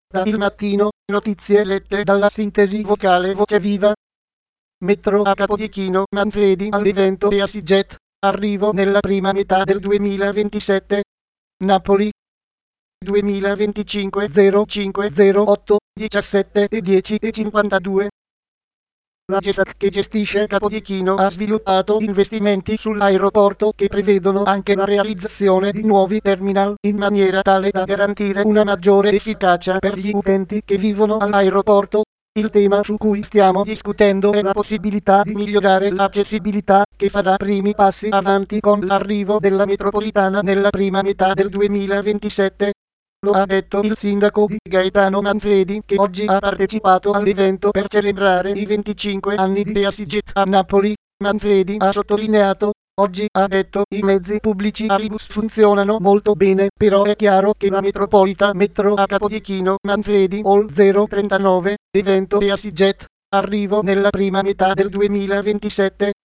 Da Il Mattino, notizie lette dalla sintesi vocale Voce Viva. Metro a Capodichino, Manfredi all'evento EasyJet. Arrivo nella prima metà del 2027. Napoli 2025 0508 17 e 10 e 52. La GESAC che gestisce Capodichino ha sviluppato investimenti sull'aeroporto che prevedono anche la realizzazione di nuovi terminal in maniera tale da garantire una maggiore efficacia per gli utenti che vivono all'aeroporto. Il tema su cui stiamo discutendo è la possibilità di migliorare l'accessibilità, che farà primi passi avanti con l'arrivo della metropolitana nella prima metà del 2027. Lo ha detto il sindaco di Gaetano Manfredi, che oggi ha partecipato all'evento per celebrare i 25 anni di EasyJet a Napoli. Manfredi ha sottolineato: oggi, ha detto, i mezzi pubblici Alibus funzionano molto bene, però è chiaro che la metropolitana Metro a Capodichino Manfredi Hall 039, evento EasyJet, arrivo nella prima metà del 2027,